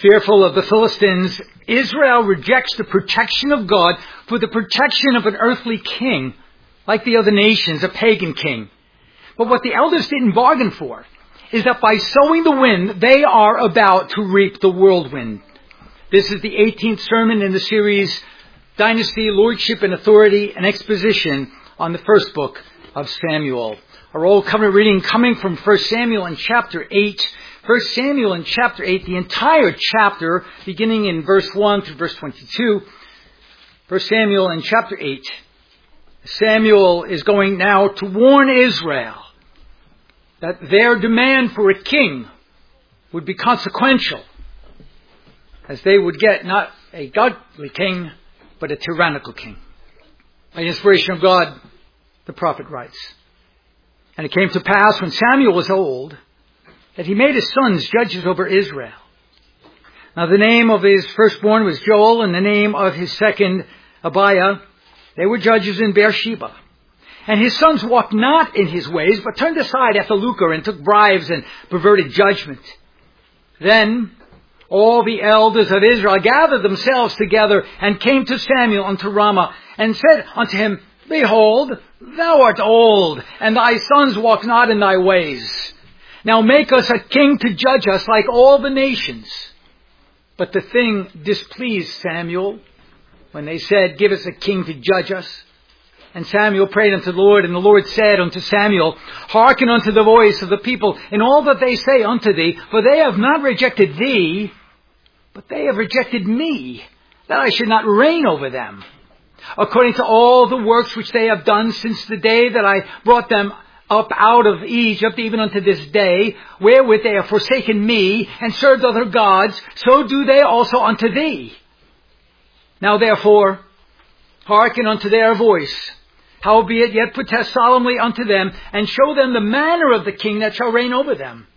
Fearful of the Philistines, Israel rejects the protection of God for the protection of an earthly king, like the other nations, a pagan king. But what the elders didn't bargain for is that by sowing the wind, they are about to reap the whirlwind. This is the 18th sermon in the series, Dynasty, Lordship and Authority, an exposition on the first book of Samuel. Our Old Covenant reading coming from 1 Samuel in chapter 8. 1 Samuel in chapter 8, the entire chapter, beginning in verse 1 through verse 22. 1 Samuel in chapter 8. Samuel is going now to warn Israel that their demand for a king would be consequential, as they would get not a godly king, but a tyrannical king. By inspiration of God, the prophet writes, "And it came to pass when Samuel was old, that he made his sons judges over Israel. Now the name of his firstborn was Joel, and the name of his second, Abiah. They were judges in Beersheba. And his sons walked not in his ways, but turned aside after lucre, and took bribes, and perverted judgment. Then all the elders of Israel gathered themselves together, and came to Samuel unto Ramah, and said unto him, Behold, thou art old, and thy sons walk not in thy ways. Now make us a king to judge us like all the nations." But the thing displeased Samuel when they said, "Give us a king to judge us." And Samuel prayed unto the Lord, and the Lord said unto Samuel, "Hearken unto the voice of the people in all that they say unto thee, for they have not rejected thee, but they have rejected me, that I should not reign over them, according to all the works which they have done since the day that I brought them up out of Egypt, even unto this day, wherewith they have forsaken me, and served other gods, so do they also unto thee. Now therefore, hearken unto their voice. Howbeit yet protest solemnly unto them, and show them the manner of the king that shall reign over them."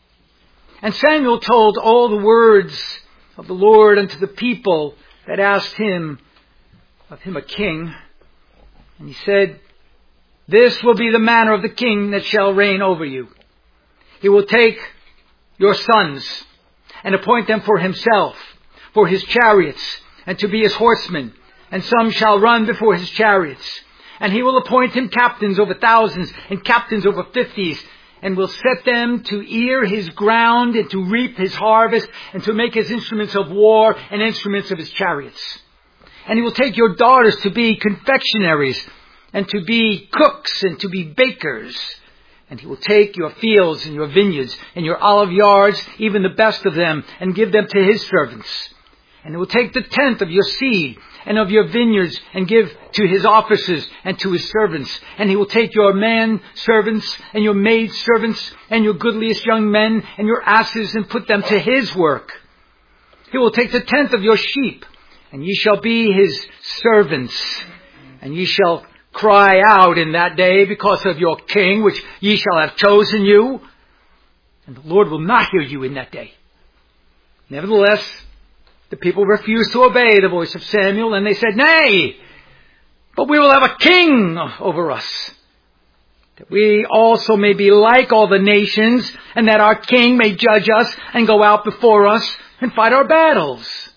And Samuel told all the words of the Lord unto the people that asked him of him a king. And he said, "This will be the manner of the king that shall reign over you. He will take your sons and appoint them for himself, for his chariots, and to be his horsemen, and some shall run before his chariots. And he will appoint him captains over thousands and captains over 50s, and will set them to ear his ground and to reap his harvest, and to make his instruments of war and instruments of his chariots. And he will take your daughters to be confectionaries, and to be cooks, and to be bakers. And he will take your fields and your vineyards and your olive yards, even the best of them, and give them to his servants. And he will take the tenth of your seed and of your vineyards, and give to his officers and to his servants. And he will take your man servants and your maid servants and your goodliest young men and your asses, and put them to his work. He will take the tenth of your sheep, and ye shall be his servants. And ye shall cry out in that day because of your king, which ye shall have chosen you. And the Lord will not hear you in that day." Nevertheless, the people refused to obey the voice of Samuel, and they said, "Nay, but we will have a king over us, that we also may be like all the nations, and that our king may judge us and go out before us and fight our battles."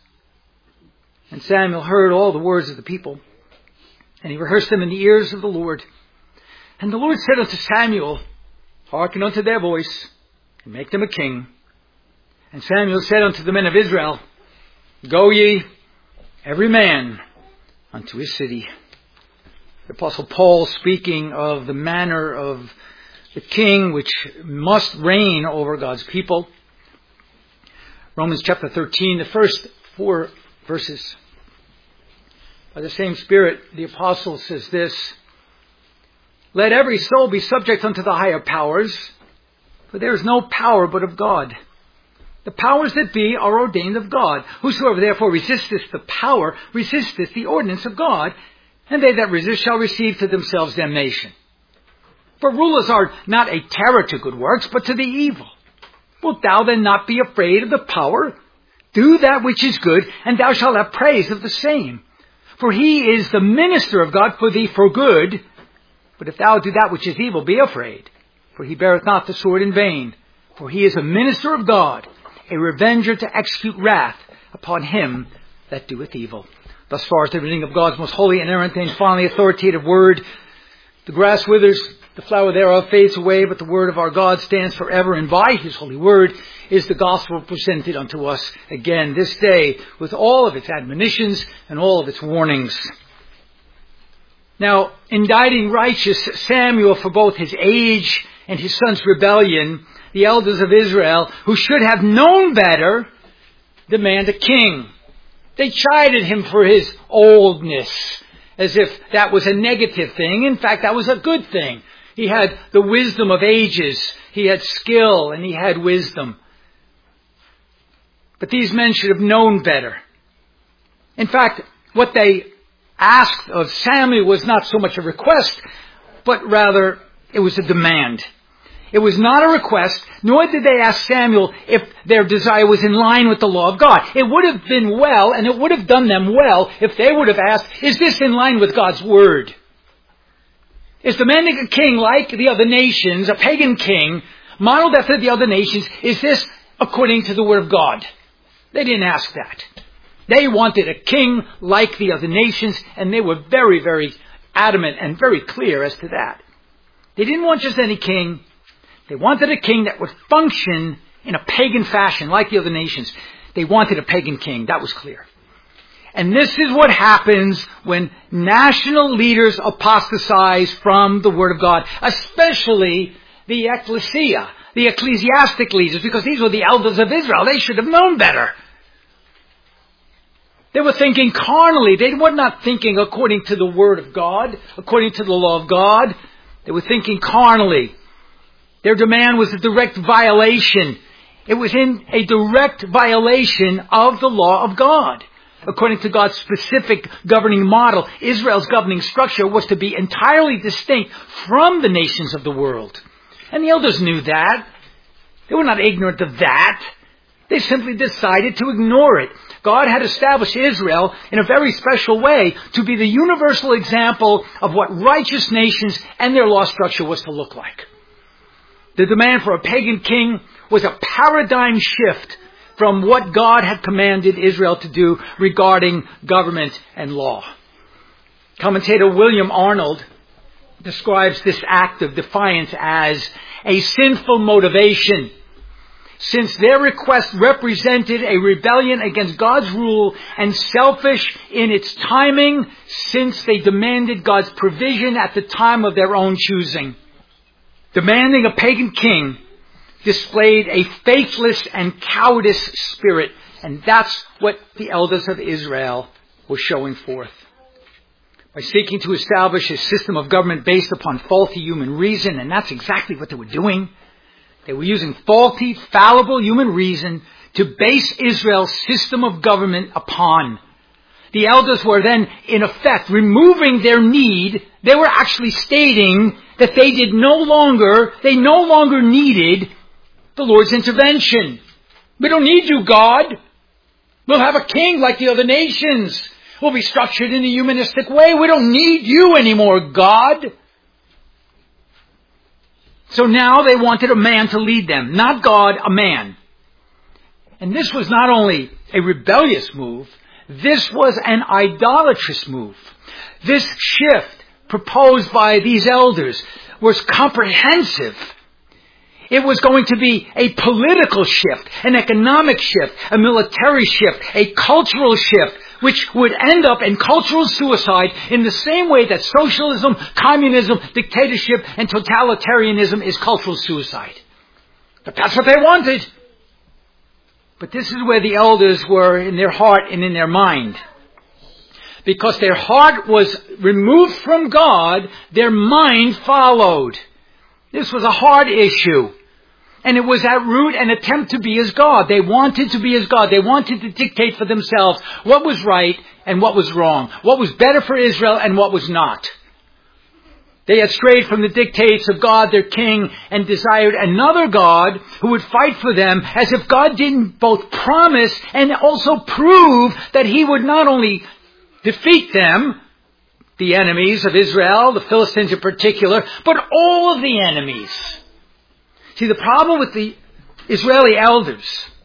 And Samuel heard all the words of the people, and he rehearsed them in the ears of the Lord. And the Lord said unto Samuel, "Hearken unto their voice, and make them a king." And Samuel said unto the men of Israel, "Go ye, every man unto his city." The Apostle Paul, speaking of the manner of the king which must reign over God's people. Romans chapter 13, the first 4 verses. By the same Spirit, the Apostle says this, "Let every soul be subject unto the higher powers, for there is no power but of God. The powers that be are ordained of God. Whosoever therefore resisteth the power, resisteth the ordinance of God, and they that resist shall receive to themselves damnation. For rulers are not a terror to good works, but to the evil. Wilt thou then not be afraid of the power? Do that which is good, and thou shalt have praise of the same. For he is the minister of God for thee for good. But if thou do that which is evil, be afraid. For he beareth not the sword in vain. For he is a minister of God, a revenger to execute wrath upon him that doeth evil. Thus far as the reading of God's most holy, inerrant, and finally authoritative word. The grass withers, the flower thereof fades away, but the word of our God stands forever, and by his holy word is the gospel presented unto us again this day with all of its admonitions and all of its warnings. Now, indicting righteous Samuel for both his age and his son's rebellion, the elders of Israel, who should have known better, demand a king. They chided him for his oldness, as if that was a negative thing. In fact, that was a good thing. He had the wisdom of ages. He had skill and he had wisdom. But these men should have known better. In fact, what they asked of Samuel was not so much a request, but rather it was a demand. It was not a request, nor did they ask Samuel if their desire was in line with the law of God. It would have been well, and it would have done them well, if they would have asked, is this in line with God's word? Is demanding a king like the other nations, a pagan king, modeled after the other nations, is this according to the word of God? They didn't ask that. They wanted a king like the other nations, and they were very, very adamant and very clear as to that. They didn't want just any king. They wanted a king that would function in a pagan fashion like the other nations. They wanted a pagan king. That was clear. And this is what happens when national leaders apostatize from the Word of God, especially the ecclesia, the ecclesiastic leaders, because these were the elders of Israel. They should have known better. They were thinking carnally. They were not thinking according to the Word of God, according to the law of God. They were thinking carnally. Their demand was a direct violation. It was in a direct violation of the law of God. According to God's specific governing model, Israel's governing structure was to be entirely distinct from the nations of the world. And the elders knew that. They were not ignorant of that. They simply decided to ignore it. God had established Israel in a very special way to be the universal example of what righteous nations and their law structure was to look like. The demand for a pagan king was a paradigm shift from what God had commanded Israel to do regarding government and law. Commentator William Arnold describes this act of defiance as a sinful motivation, since their request represented a rebellion against God's rule and selfish in its timing, since they demanded God's provision at the time of their own choosing. Demanding a pagan king displayed a faithless and cowardice spirit, and that's what the elders of Israel were showing forth. By seeking to establish a system of government based upon faulty human reason, and that's exactly what they were doing. They were using faulty, fallible human reason to base Israel's system of government upon. The elders were then, in effect, removing their need. They were actually stating that they no longer needed the Lord's intervention. We don't need you, God. We'll have a king like the other nations. We'll be structured in a humanistic way. We don't need you anymore, God. So now they wanted a man to lead them. Not God, a man. And this was not only a rebellious move, this was an idolatrous move. This shift proposed by these elders was comprehensive. It was going to be a political shift, an economic shift, a military shift, a cultural shift, which would end up in cultural suicide in the same way that socialism, communism, dictatorship, and totalitarianism is cultural suicide. But that's what they wanted. But this is where the elders were in their heart and in their mind. Because their heart was removed from God, their mind followed. This was a hard issue. And it was at root an attempt to be as God. They wanted to be as God. They wanted to dictate for themselves what was right and what was wrong. What was better for Israel and what was not. They had strayed from the dictates of God, their king, and desired another God who would fight for them, as if God didn't both promise and also prove that he would not only defeat them, the enemies of Israel, the Philistines in particular, but all of the enemies. See, the problem with the Israeli elders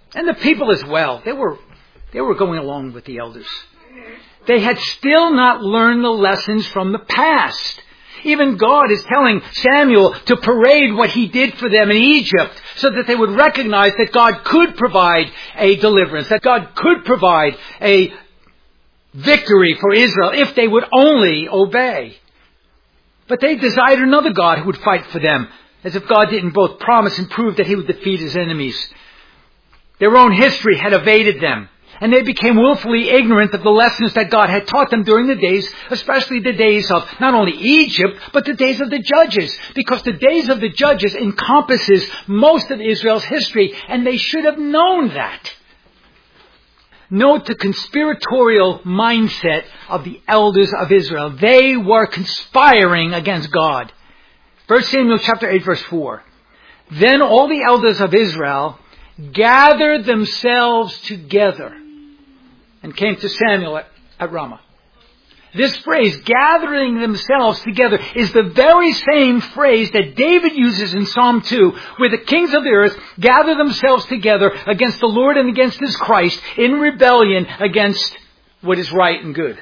And the people as well. They were going along with the elders. They had still not learned the lessons from the past. Even God is telling Samuel to parade what he did for them in Egypt so that they would recognize that God could provide a deliverance, that God could provide a victory for Israel if they would only obey. But they desired another God who would fight for them, as if God didn't both promise and prove that he would defeat his enemies. Their own history had evaded them, and they became willfully ignorant of the lessons that God had taught them during the days, especially the days of not only Egypt, but the days of the Judges, because the days of the Judges encompasses most of Israel's history, and they should have known that. Note the conspiratorial mindset of the elders of Israel. They were conspiring against God. 1 Samuel chapter 8 verse 4. Then all the elders of Israel gathered themselves together and came to Samuel at Ramah. This phrase, gathering themselves together, is the very same phrase that David uses in Psalm 2, where the kings of the earth gather themselves together against the Lord and against his Christ in rebellion against what is right and good.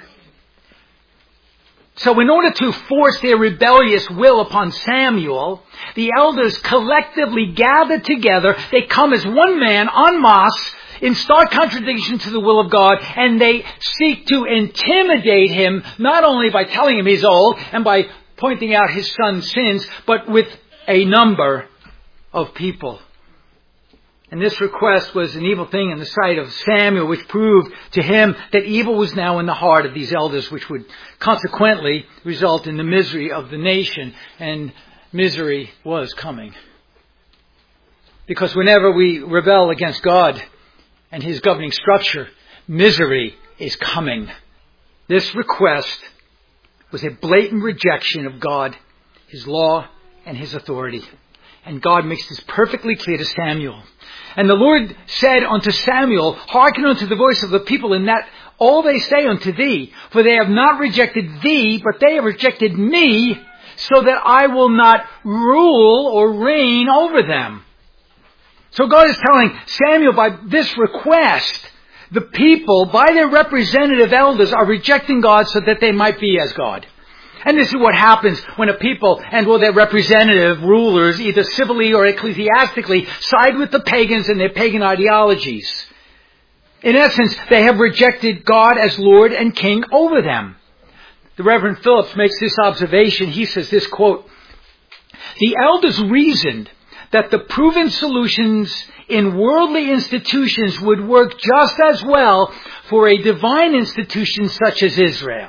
So in order to force their rebellious will upon Samuel, the elders collectively gathered together. They come as one man en masse in stark contradiction to the will of God, and they seek to intimidate him, not only by telling him he's old and by pointing out his son's sins, but with a number of people. And this request was an evil thing in the sight of Samuel, which proved to him that evil was now in the heart of these elders, which would consequently result in the misery of the nation, and misery was coming. Because whenever we rebel against God and his governing structure, misery is coming. This request was a blatant rejection of God, his law, and his authority. And God makes this perfectly clear to Samuel. And the Lord said unto Samuel, hearken unto the voice of the people, in that all they say unto thee, for they have not rejected thee, but they have rejected me, so that I will not rule or reign over them. So God is telling Samuel, by this request, the people, by their representative elders, are rejecting God so that they might be as God. And this is what happens when a people and their representative rulers, either civilly or ecclesiastically, side with the pagans and their pagan ideologies. In essence, they have rejected God as Lord and King over them. The Reverend Phillips makes this observation. He says this, quote, the elders reasoned that the proven solutions in worldly institutions would work just as well for a divine institution such as Israel.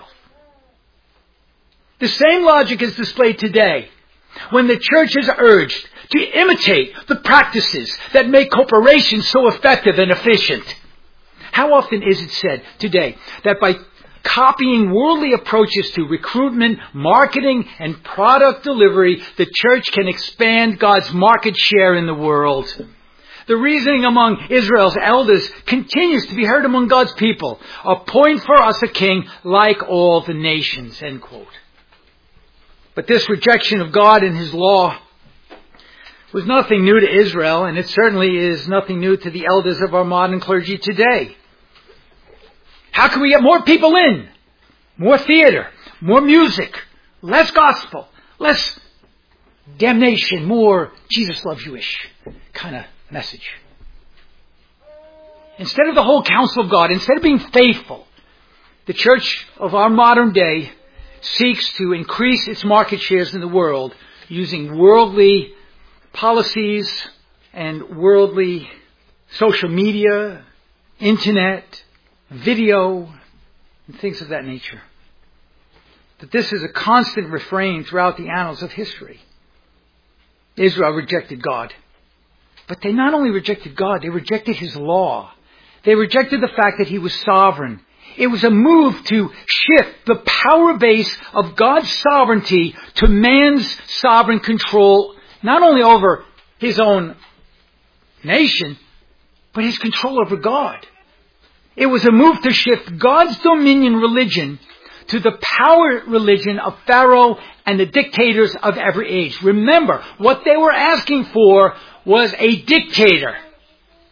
The same logic is displayed today when the church is urged to imitate the practices that make corporations so effective and efficient. How often is it said today that by copying worldly approaches to recruitment, marketing, and product delivery, the church can expand God's market share in the world? The reasoning among Israel's elders continues to be heard among God's people. Appoint for us a king like all the nations, end quote. But this rejection of God and his law was nothing new to Israel, and it certainly is nothing new to the elders of our modern clergy today. How can we get more people in? More theater, more music, less gospel, less damnation, more Jesus loves you-ish kind of message. Instead of the whole counsel of God, instead of being faithful, the church of our modern day seeks to increase its market shares in the world using worldly policies and worldly social media, internet, video, and things of that nature. That this is a constant refrain throughout the annals of history. Israel rejected God. But they not only rejected God, they rejected his law. They rejected the fact that he was sovereign. It was a move to shift the power base of God's sovereignty to man's sovereign control, not only over his own nation, but his control over God. It was a move to shift God's dominion religion to the power religion of Pharaoh and the dictators of every age. Remember, what they were asking for was a dictator.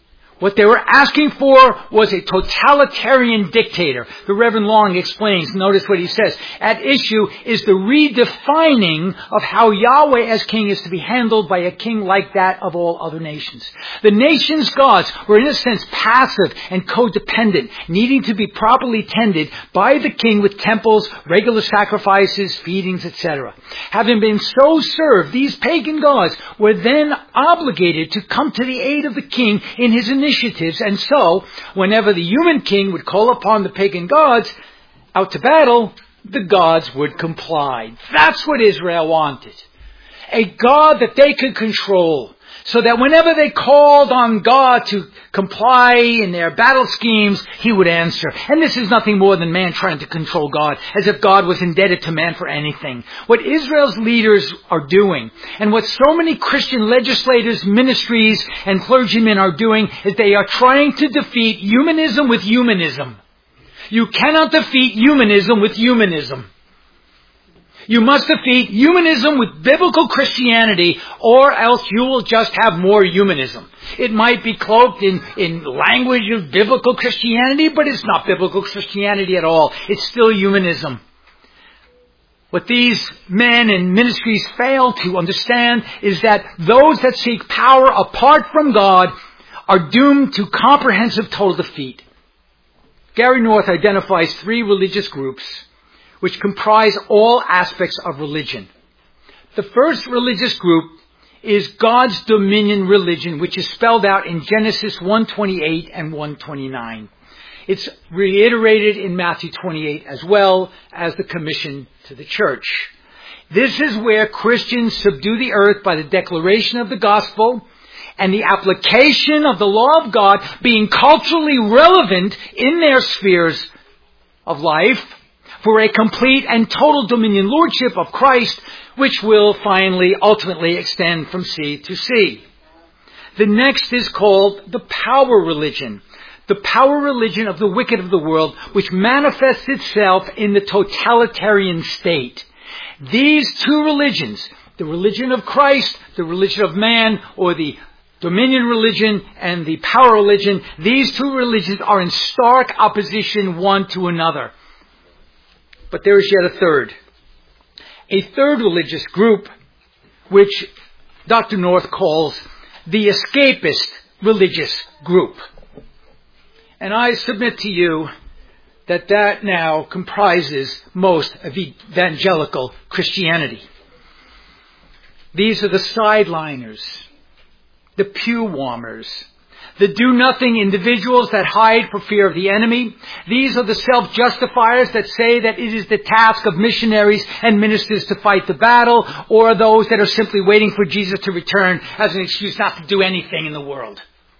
What they were asking for was a totalitarian dictator. The Reverend Long explains, notice what he says. At issue is the redefining of how Yahweh as king is to be handled by a king like that of all other nations. The nation's gods were in a sense passive and codependent, needing to be properly tended by the king with temples, regular sacrifices, feedings, etc. Having been so served, these pagan gods were then obligated to come to the aid of the king in his initiatives, and so, whenever the human king would call upon the pagan gods out to battle, the gods would comply. That's what Israel wanted. A God that they could control, so that whenever they called on God to comply in their battle schemes, He would answer. And this is nothing more than man trying to control God, as if God was indebted to man for anything. What Israel's leaders are doing, and what so many Christian legislators, ministries, and clergymen are doing, is they are trying to defeat humanism with humanism. You cannot defeat humanism with humanism. You must defeat humanism with biblical Christianity, or else you will just have more humanism. It might be cloaked in language of biblical Christianity, but it's not biblical Christianity at all. It's still humanism. What these men and ministries fail to understand is that those that seek power apart from God are doomed to comprehensive total defeat. Gary North identifies 3 religious groups which comprise all aspects of religion. The first religious group is God's dominion religion, which is spelled out in Genesis 1:28 and 1:29. It's reiterated in Matthew 28 as well as the commission to the church. This is where Christians subdue the earth by the declaration of the gospel and the application of the law of God being culturally relevant in their spheres of life, for a complete and total dominion lordship of Christ, which will finally, ultimately extend from sea to sea. The next is called the power religion. The power religion of the wicked of the world, which manifests itself in the totalitarian state. These 2 religions, the religion of Christ, the religion of man, or the dominion religion and the power religion, these 2 religions are in stark opposition one to another. But there is yet a third. A third religious group, which Dr. North calls the escapist religious group. And I submit to you that now comprises most of evangelical Christianity. These are the sideliners, the pew warmers, the do-nothing individuals that hide for fear of the enemy. These are the self-justifiers that say that it is the task of missionaries and ministers to fight the battle, or those that are simply waiting for Jesus to return as an excuse not to do anything in the world.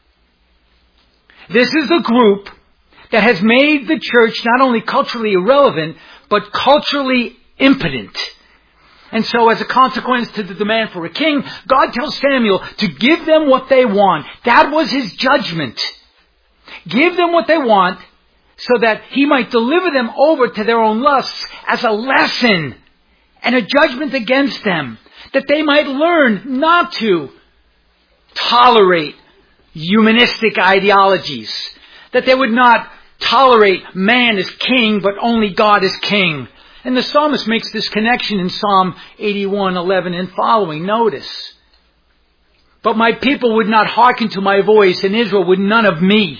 This is the group that has made the church not only culturally irrelevant, but culturally impotent. And so as a consequence to the demand for a king, God tells Samuel to give them what they want. That was His judgment. Give them what they want so that He might deliver them over to their own lusts as a lesson and a judgment against them, that they might learn not to tolerate humanistic ideologies, that they would not tolerate man as king, but only God as king. And the psalmist makes this connection in Psalm 81:11 and following. Notice. But my people would not hearken to my voice, and Israel would none of me.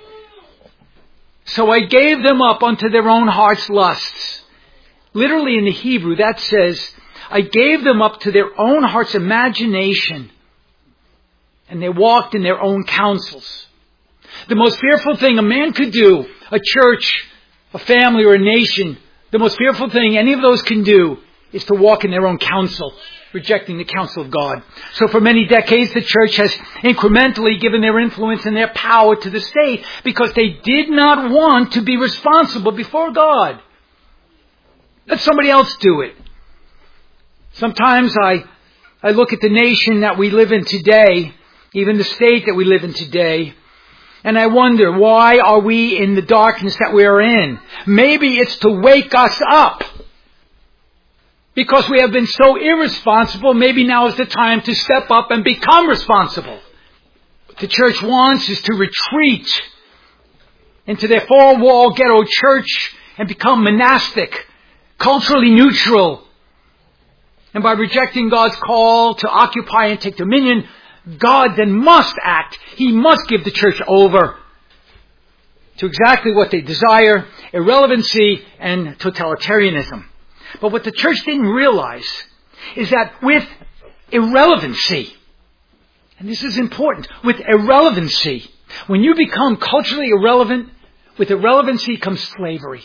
So I gave them up unto their own heart's lusts. Literally in the Hebrew, that says, I gave them up to their own heart's imagination, and they walked in their own counsels. The most fearful thing a man could do, a church, a family, or a nation, the most fearful thing any of those can do is to walk in their own counsel, rejecting the counsel of God. So for many decades, the church has incrementally given their influence and their power to the state because they did not want to be responsible before God. Let somebody else do it. Sometimes I look at the nation that we live in today, even the state that we live in today, and I wonder, why are we in the darkness that we are in? Maybe it's to wake us up. Because we have been so irresponsible, maybe now is the time to step up and become responsible. the church wants is to retreat into their four-wall ghetto church and become monastic, culturally neutral. And by rejecting God's call to occupy and take dominion, God then must act. He must give the church over to exactly what they desire, irrelevancy and totalitarianism. But what the church didn't realize is that with irrelevancy, and this is important, with irrelevancy, when you become culturally irrelevant, with irrelevancy comes slavery.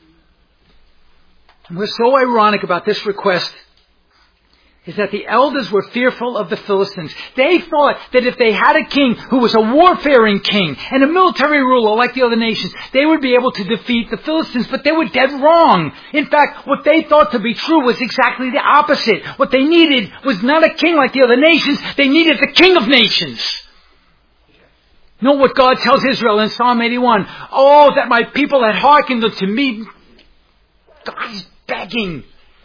And what's so ironic about this request is that the elders were fearful of the Philistines. They thought that if they had a king who was a warfaring king and a military ruler like the other nations, they would be able to defeat the Philistines, but they were dead wrong. In fact, what they thought to be true was exactly the opposite. What they needed was not a king like the other nations, they needed the King of nations. Know what God tells Israel in Psalm 81. Oh, that my people had hearkened unto me. God is begging.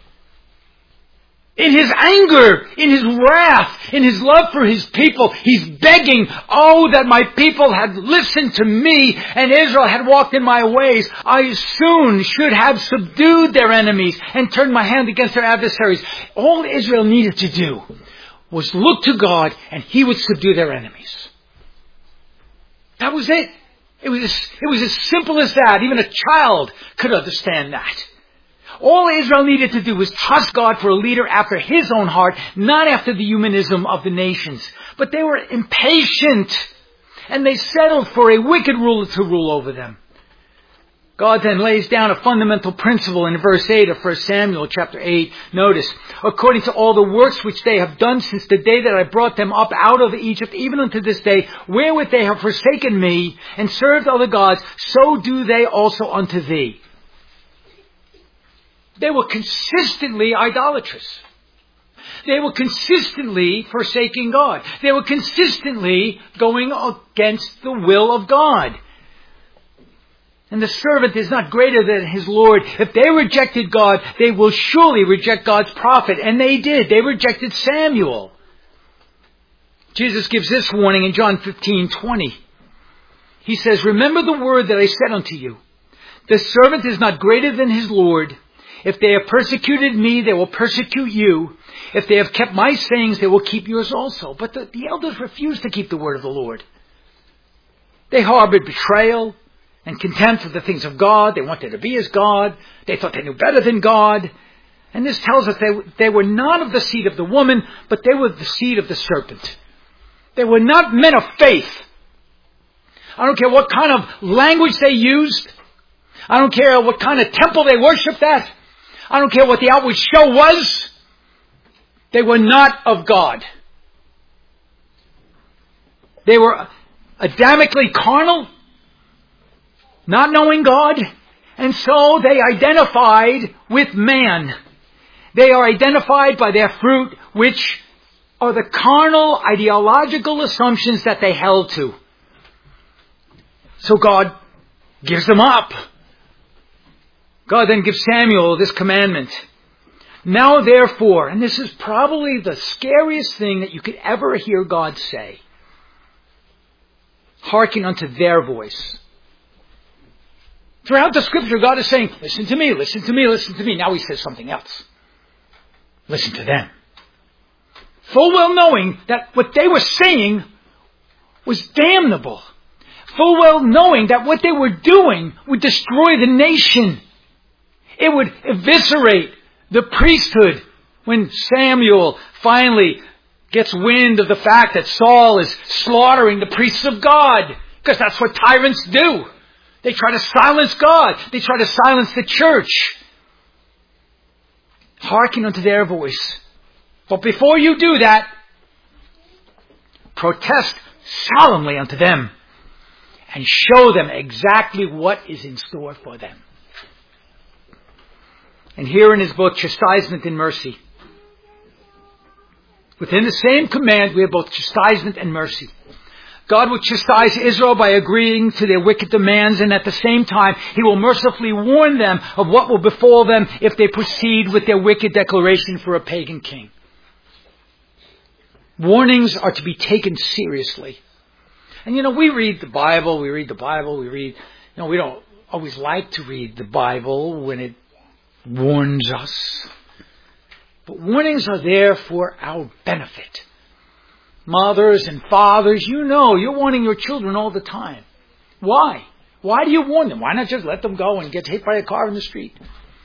In His anger, in His wrath, in His love for His people, He's begging, oh, that my people had listened to me and Israel had walked in my ways. I soon should have subdued their enemies and turned my hand against their adversaries. All Israel needed to do was look to God and He would subdue their enemies. That was it. It was as simple as that. Even a child could understand that. All Israel needed to do was trust God for a leader after His own heart, not after the humanism of the nations. But they were impatient, and they settled for a wicked ruler to rule over them. God then lays down a fundamental principle in verse 8 of 1 Samuel chapter 8. Notice, according to all the works which they have done since the day that I brought them up out of Egypt, even unto this day, wherewith they have forsaken me and served other gods, so do they also unto thee. They were consistently idolatrous. They were consistently forsaking God. They were consistently going against the will of God. And the servant is not greater than his Lord. If they rejected God, they will surely reject God's prophet. And they did. They rejected Samuel. Jesus gives this warning in John 15:20. He says, remember the word that I said unto you. The servant is not greater than his Lord. If they have persecuted me, they will persecute you. If they have kept my sayings, they will keep yours also. But the elders refused to keep the word of the Lord. They harbored betrayal and contempt for the things of God. They wanted to be as God. They thought they knew better than God. And this tells us they were not of the seed of the woman, but they were the seed of the serpent. They were not men of faith. I don't care what kind of language they used. I don't care what kind of temple they worshipped at. I don't care what the outward show was. They were not of God. They were Adamically carnal, not knowing God, and so they identified with man. They are identified by their fruit, which are the carnal ideological assumptions that they held to. So God gives them up. God then gives Samuel this commandment. Now therefore, and this is probably the scariest thing that you could ever hear God say, hearken unto their voice. Throughout the scripture, God is saying, listen to me, listen to me, listen to me. Now He says something else. Listen to them. Full well knowing that what they were saying was damnable. Full well knowing that what they were doing would destroy the nation. It would eviscerate the priesthood. When Samuel finally gets wind of the fact that Saul is slaughtering the priests of God, because that's what tyrants do. They try to silence God. They try to silence the church. Hearken unto their voice. But before you do that, protest solemnly unto them and show them exactly what is in store for them. And here in his book, Chastisement and Mercy, within the same command, we have both chastisement and mercy. God will chastise Israel by agreeing to their wicked demands, and at the same time, He will mercifully warn them of what will befall them if they proceed with their wicked declaration for a pagan king. Warnings are to be taken seriously. And we read the Bible, we don't always like to read the Bible when it warns us. But warnings are there for our benefit. Mothers and fathers, you're warning your children all the time. Why? Why do you warn them? Why not just let them go and get hit by a car in the street?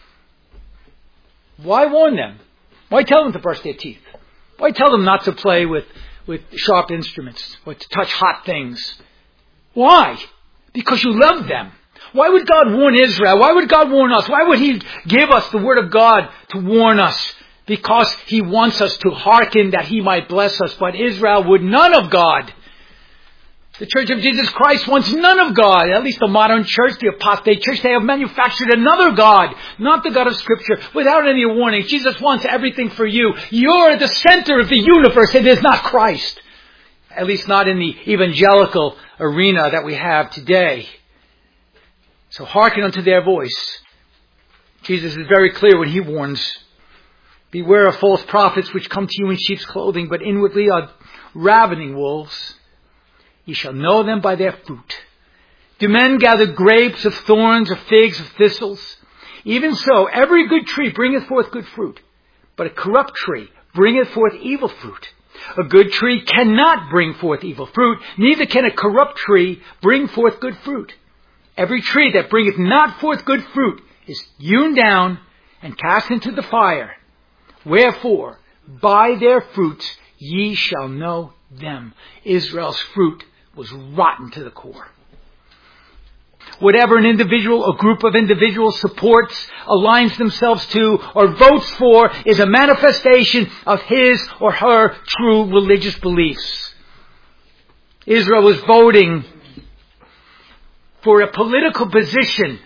Why warn them? Why tell them to brush their teeth? Why tell them not to play with sharp instruments or to touch hot things? Why? Because you love them. Why would God warn Israel? Why would God warn us? Why would He give us the Word of God to warn us? Because He wants us to hearken that He might bless us. But Israel would none of God. The Church of Jesus Christ wants none of God. At least the modern church, the apostate church, they have manufactured another God, not the God of Scripture, without any warning. Jesus wants everything for you. You're the center of the universe. It is not Christ. At least not in the evangelical arena that we have today. So hearken unto their voice. Jesus is very clear when He warns, beware of false prophets which come to you in sheep's clothing, but inwardly are ravening wolves. Ye shall know them by their fruit. Do men gather grapes of thorns or figs of thistles? Even so, every good tree bringeth forth good fruit, but a corrupt tree bringeth forth evil fruit. A good tree cannot bring forth evil fruit, neither can a corrupt tree bring forth good fruit. Every tree that bringeth not forth good fruit is hewn down and cast into the fire. Wherefore, by their fruits ye shall know them. Israel's fruit was rotten to the core. Whatever an individual or group of individuals supports, aligns themselves to, or votes for is a manifestation of his or her true religious beliefs. Israel was voting for a political position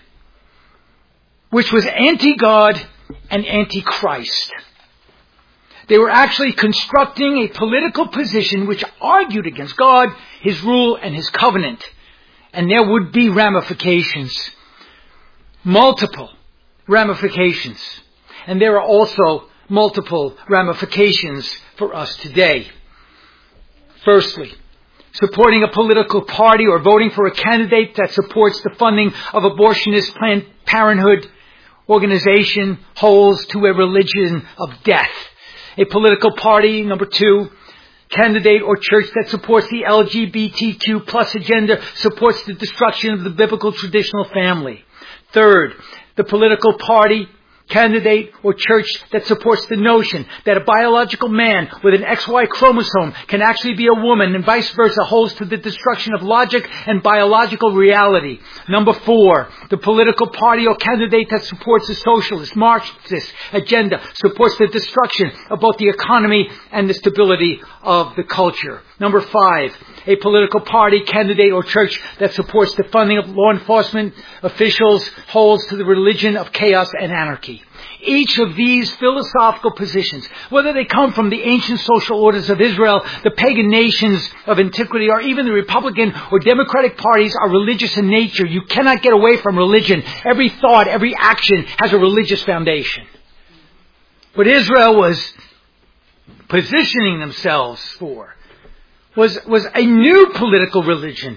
which was anti-God and anti-Christ. They were actually constructing a political position which argued against God, His rule, and His covenant. And there would be ramifications. Multiple ramifications. And there are also multiple ramifications for us today. Firstly, supporting a political party or voting for a candidate that supports the funding of abortionist Planned Parenthood organization holds to a religion of death. A political party, number 2, candidate or church that supports the LGBTQ plus agenda supports the destruction of the biblical traditional family. Third, the political party, candidate or church that supports the notion that a biological man with an XY chromosome can actually be a woman and vice versa holds to the destruction of logic and biological reality. Number 4, the political party or candidate that supports the socialist, Marxist agenda supports the destruction of both the economy and the stability of the culture. Number 5, a political party, candidate or church that supports the funding of law enforcement officials holds to the religion of chaos and anarchy. Each of these philosophical positions, whether they come from the ancient social orders of Israel, the pagan nations of antiquity, or even the Republican or Democratic parties, are religious in nature. You cannot get away from religion. Every thought, every action has a religious foundation. What Israel was positioning themselves for was a new political religion.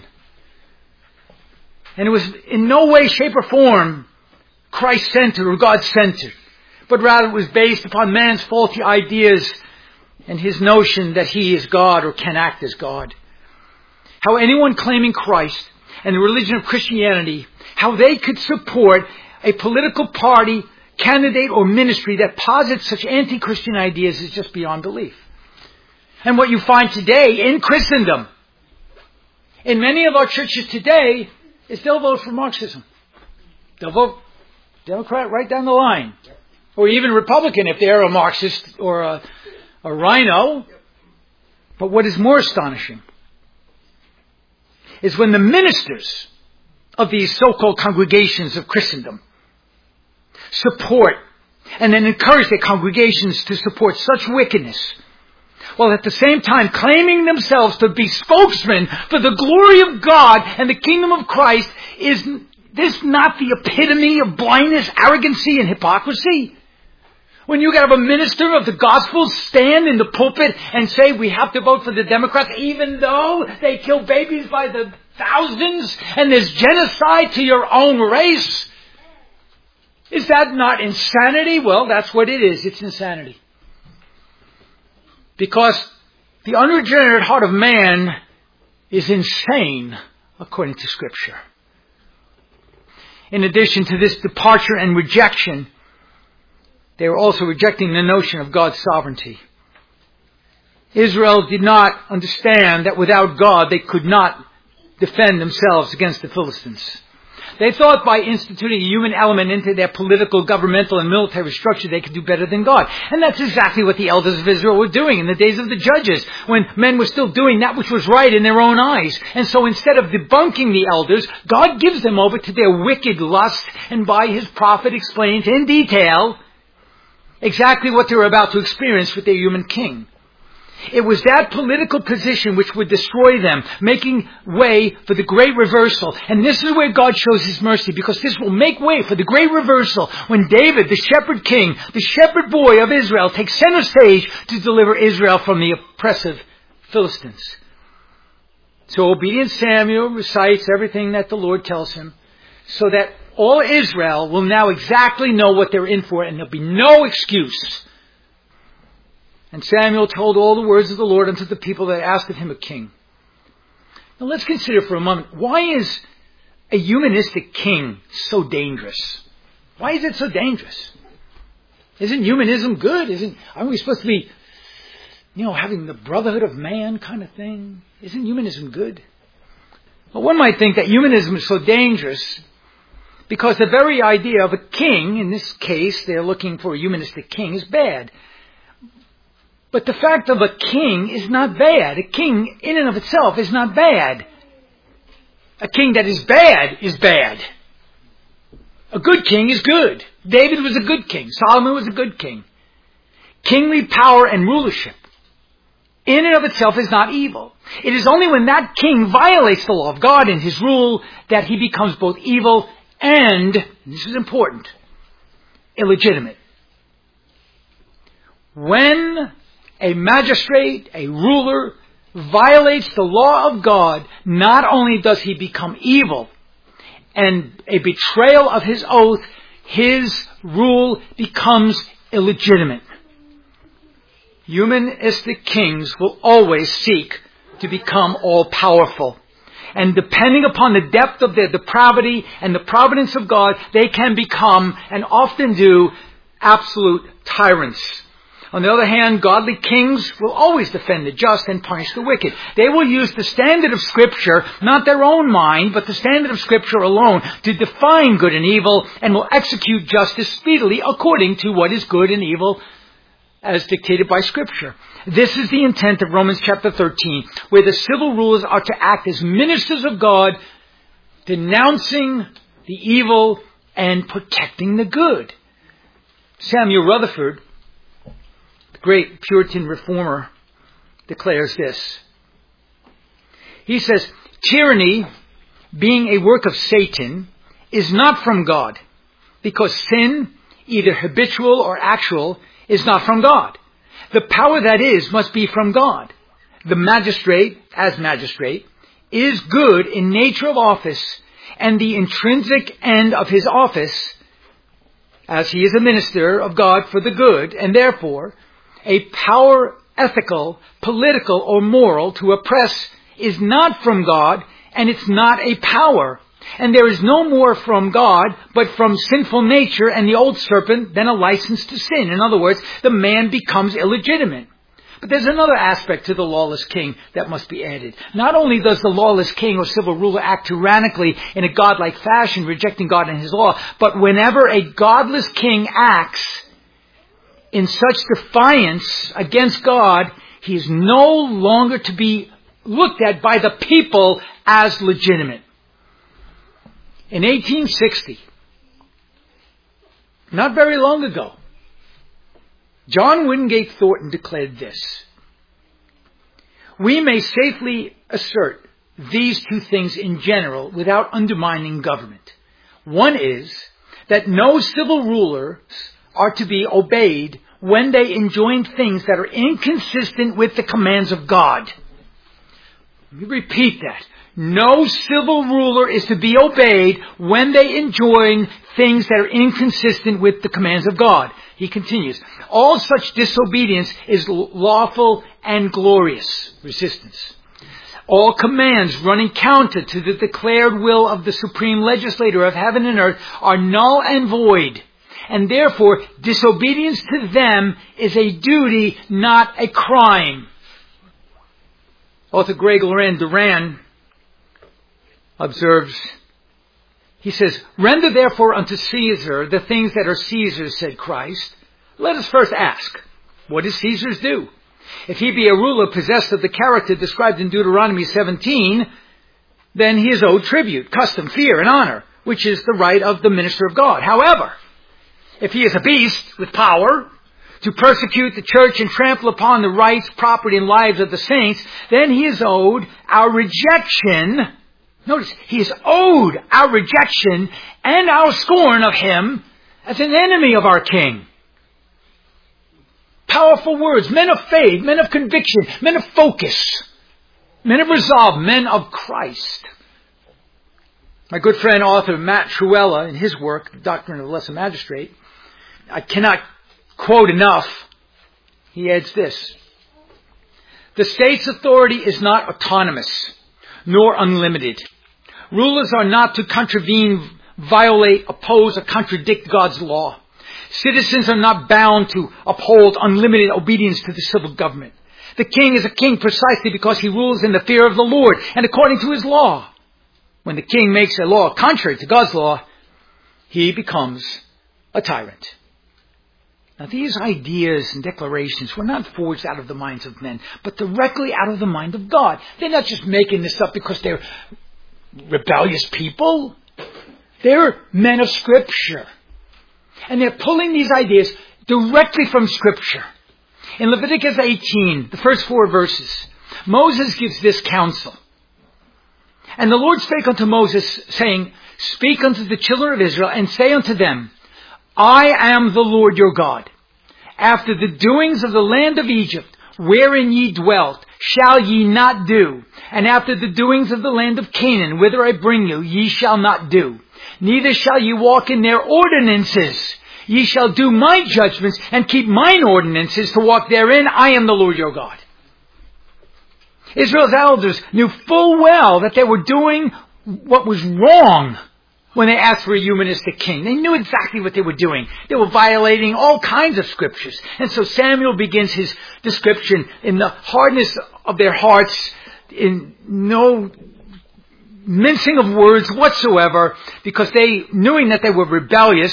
And it was in no way, shape, or form Christ-centered or God-centered, but rather it was based upon man's faulty ideas and his notion that he is God or can act as God. How anyone claiming Christ and the religion of Christianity, how they could support a political party, candidate, or ministry that posits such anti-Christian ideas is just beyond belief. And what you find today in Christendom, in many of our churches today, is they'll vote for Marxism. They'll vote Democrat right down the line. Or even Republican if they're a Marxist or a rhino. But what is more astonishing is when the ministers of these so-called congregations of Christendom support and then encourage their congregations to support such wickedness, while at the same time claiming themselves to be spokesmen for the glory of God and the kingdom of Christ, is this not the epitome of blindness, arrogancy, and hypocrisy? When you have a minister of the gospel stand in the pulpit and say we have to vote for the Democrats even though they kill babies by the thousands and there's genocide to your own race, is that not insanity? Well, that's what it is. It's insanity. Because the unregenerate heart of man is insane according to Scripture. In addition to this departure and rejection, they were also rejecting the notion of God's sovereignty. Israel did not understand that without God they could not defend themselves against the Philistines. They thought by instituting a human element into their political, governmental, and military structure they could do better than God. And that's exactly what the elders of Israel were doing in the days of the judges, when men were still doing that which was right in their own eyes. And so instead of debunking the elders, God gives them over to their wicked lust, and by His prophet explains in detail exactly what they were about to experience with their human king. It was that political position which would destroy them, making way for the great reversal. And this is where God shows His mercy, because this will make way for the great reversal when David, the shepherd king, the shepherd boy of Israel, takes center stage to deliver Israel from the oppressive Philistines. So obedient Samuel recites everything that the Lord tells him, so that all Israel will now exactly know what they're in for, and there'll be no excuse. And Samuel told all the words of the Lord unto the people that asked of him a king. Now let's consider for a moment, why is a humanistic king so dangerous? Why is it so dangerous? Isn't humanism good? Aren't we supposed to be, having the brotherhood of man kind of thing? Isn't humanism good? Well, one might think that humanism is so dangerous because the very idea of a king, in this case they're looking for a humanistic king, is bad. But the fact of a king is not bad. A king in and of itself is not bad. A king that is bad is bad. A good king is good. David was a good king. Solomon was a good king. Kingly power and rulership in and of itself is not evil. It is only when that king violates the law of God in his rule that he becomes both evil and, this is important, illegitimate. When a magistrate, a ruler, violates the law of God, not only does he become evil and a betrayal of his oath, his rule becomes illegitimate. Humanistic kings will always seek to become all-powerful. And depending upon the depth of their depravity and the providence of God, they can become, and often do, absolute tyrants. On the other hand, godly kings will always defend the just and punish the wicked. They will use the standard of Scripture, not their own mind, but the standard of Scripture alone, to define good and evil, and will execute justice speedily according to what is good and evil as dictated by Scripture. This is the intent of Romans chapter 13, where the civil rulers are to act as ministers of God, denouncing the evil and protecting the good. Samuel Rutherford, the great Puritan reformer, declares this. He says, tyranny, being a work of Satan, is not from God, because sin, either habitual or actual, is not from God. The power that is must be from God. The magistrate, as magistrate, is good in nature of office, and the intrinsic end of his office, as he is a minister of God for the good, and therefore a power, ethical, political, or moral to oppress is not from God, and it's not a power. And there is no more from God, but from sinful nature and the old serpent than a license to sin. In other words, the man becomes illegitimate. But there's another aspect to the lawless king that must be added. Not only does the lawless king or civil ruler act tyrannically in a godlike fashion, rejecting God and His law, but whenever a godless king acts in such defiance against God, he is no longer to be looked at by the people as legitimate. In 1860, not very long ago, John Wingate Thornton declared this: we may safely assert these two things in general without undermining government. One is that no civil rulers are to be obeyed when they enjoin things that are inconsistent with the commands of God. Let me repeat that. No civil ruler is to be obeyed when they enjoin things that are inconsistent with the commands of God. He continues, all such disobedience is lawful and glorious resistance. All commands running counter to the declared will of the supreme legislator of heaven and earth are null and void. And therefore, disobedience to them is a duty, not a crime. Author Greg Loran Duran observes, he says, render therefore unto Caesar the things that are Caesar's, said Christ. Let us first ask, what does Caesar's do? If he be a ruler possessed of the character described in Deuteronomy 17, then he is owed tribute, custom, fear, and honor, which is the right of the minister of God. However, if he is a beast with power to persecute the church and trample upon the rights, property, and lives of the saints, then he is owed our rejection. Notice, he is owed our rejection and our scorn of him as an enemy of our king. Powerful words, men of faith, men of conviction, men of focus, men of resolve, men of Christ. My good friend, author Matt Truella, in his work, The Doctrine of the Lesser Magistrate, I cannot quote enough. He adds this. The state's authority is not autonomous, nor unlimited. Rulers are not to contravene, violate, oppose, or contradict God's law. Citizens are not bound to uphold unlimited obedience to the civil government. The king is a king precisely because he rules in the fear of the Lord and according to his law. When the king makes a law contrary to God's law, he becomes a tyrant. Now, these ideas and declarations were not forged out of the minds of men, but directly out of the mind of God. They're not just making this up because they're rebellious people. They're men of Scripture. And they're pulling these ideas directly from Scripture. In Leviticus 18, the first 4 verses, Moses gives this counsel. And the Lord spake unto Moses, saying, speak unto the children of Israel, and say unto them, I am the Lord your God. After the doings of the land of Egypt, wherein ye dwelt, shall ye not do. And after the doings of the land of Canaan, whither I bring you, ye shall not do. Neither shall ye walk in their ordinances. Ye shall do my judgments and keep mine ordinances to walk therein. I am the Lord your God. Israel's elders knew full well that they were doing what was wrong when they asked for a humanistic king. They knew exactly what they were doing. They were violating all kinds of scriptures. And so Samuel begins his description in the hardness of their hearts, in no mincing of words whatsoever, because knowing that they were rebellious,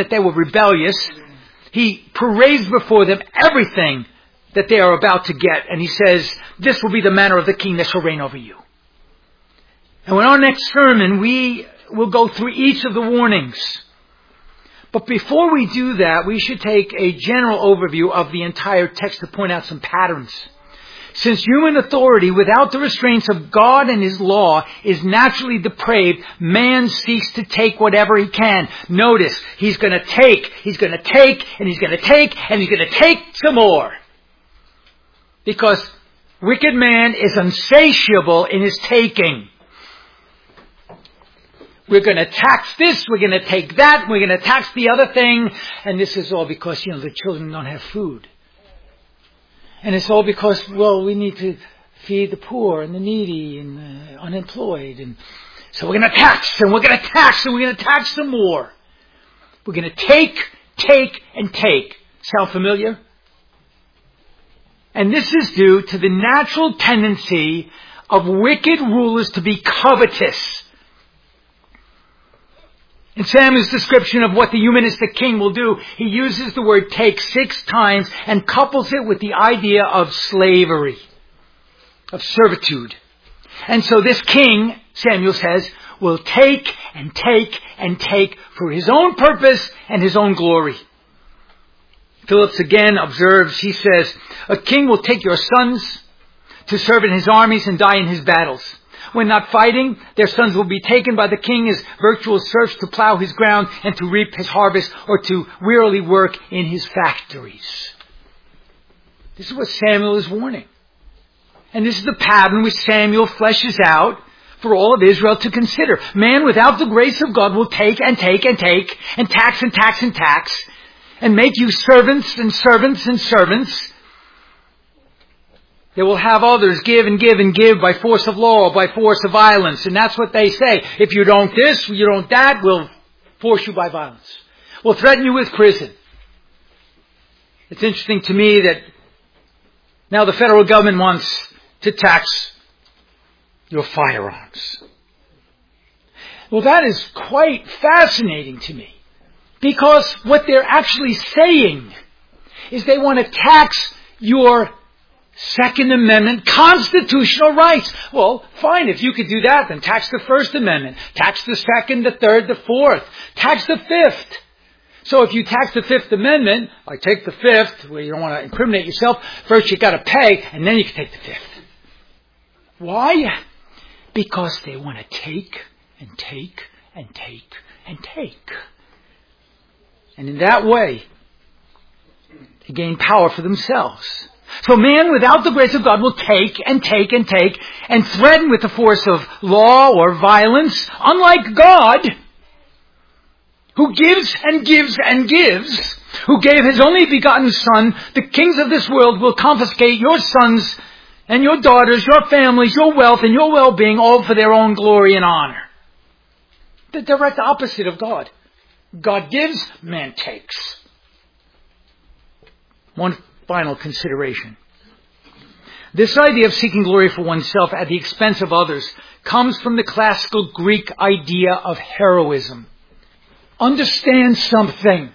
he parades before them everything that they are about to get. And he says, this will be the manner of the king that shall reign over you. And in our next sermon, we will go through each of the warnings. But before we do that, we should take a general overview of the entire text to point out some patterns. Since human authority without the restraints of God and His law is naturally depraved, man seeks to take whatever he can. Notice, he's going to take, and he's going to take, and he's going to take some more. Because wicked man is insatiable in his taking. We're going to tax this, we're going to take that, we're going to tax the other thing. And this is all because, the children don't have food. And it's all because, we need to feed the poor and the needy and the unemployed. And so we're going to tax, and we're going to tax, and we're going to tax some more. We're going to take, and take. Sound familiar? And this is due to the natural tendency of wicked rulers to be covetous. In Samuel's description of what the humanistic king will do, he uses the word take 6 times and couples it with the idea of slavery, of servitude. And so this king, Samuel says, will take and take and take for his own purpose and his own glory. Phillips again observes, he says, a king will take your sons to serve in his armies and die in his battles. When not fighting, their sons will be taken by the king as virtual serfs to plow his ground and to reap his harvest or to wearily work in his factories. This is what Samuel is warning. And this is the pattern which Samuel fleshes out for all of Israel to consider. Man without the grace of God will take and take and take and tax and tax and tax and make you servants and servants and servants. They will have others give and give and give by force of law, by force of violence. And that's what they say. If you don't this, you don't that, we'll force you by violence. We'll threaten you with prison. It's interesting to me that now the federal government wants to tax your firearms. Well, that is quite fascinating to me. Because what they're actually saying is they want to tax your Second Amendment constitutional rights. Well, fine, if you could do that, then tax the First Amendment. Tax the Second, the Third, the Fourth. Tax the Fifth. So if you tax the Fifth Amendment, like take the Fifth, where you don't want to incriminate yourself, first you got to pay, and then you can take the Fifth. Why? Because they want to take and take and take and take. And in that way, they gain power for themselves. So man without the grace of God will take and take and take and threaten with the force of law or violence, unlike God, who gives and gives and gives, who gave his only begotten Son. The kings of this world will confiscate your sons and your daughters, your families, your wealth and your well-being, all for their own glory and honor. The direct opposite of God. God gives, man takes. One final consideration. This idea of seeking glory for oneself at the expense of others comes from the classical Greek idea of heroism. Understand something.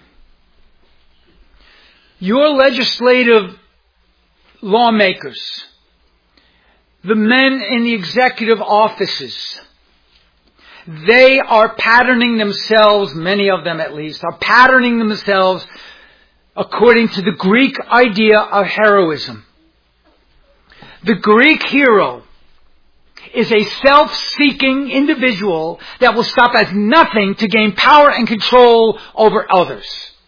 Your legislative lawmakers, the men in the executive offices, they are patterning themselves, many of them at least, are patterning themselves according to the Greek idea of heroism. The Greek hero is a self-seeking individual that will stop at nothing to gain power and control over others.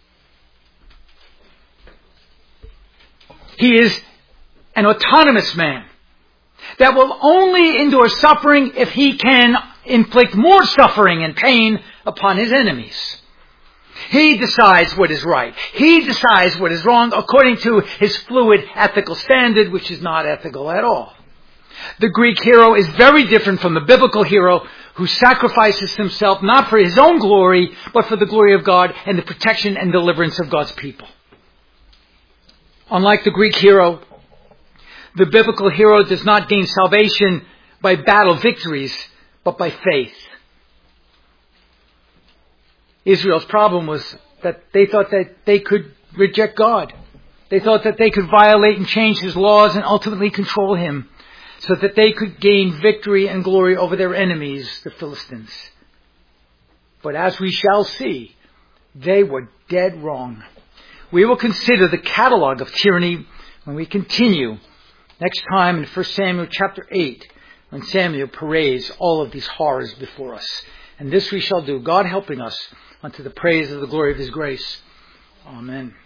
He is an autonomous man that will only endure suffering if he can inflict more suffering and pain upon his enemies. He decides what is right. He decides what is wrong according to his fluid ethical standard, which is not ethical at all. The Greek hero is very different from the biblical hero who sacrifices himself not for his own glory, but for the glory of God and the protection and deliverance of God's people. Unlike the Greek hero, the biblical hero does not gain salvation by battle victories, but by faith. Israel's problem was that they thought that they could reject God. They thought that they could violate and change his laws and ultimately control him so that they could gain victory and glory over their enemies, the Philistines. But as we shall see, they were dead wrong. We will consider the catalog of tyranny when we continue next time in 1 Samuel chapter 8, when Samuel parades all of these horrors before us. And this we shall do, God helping us, unto the praise of the glory of his grace. Amen.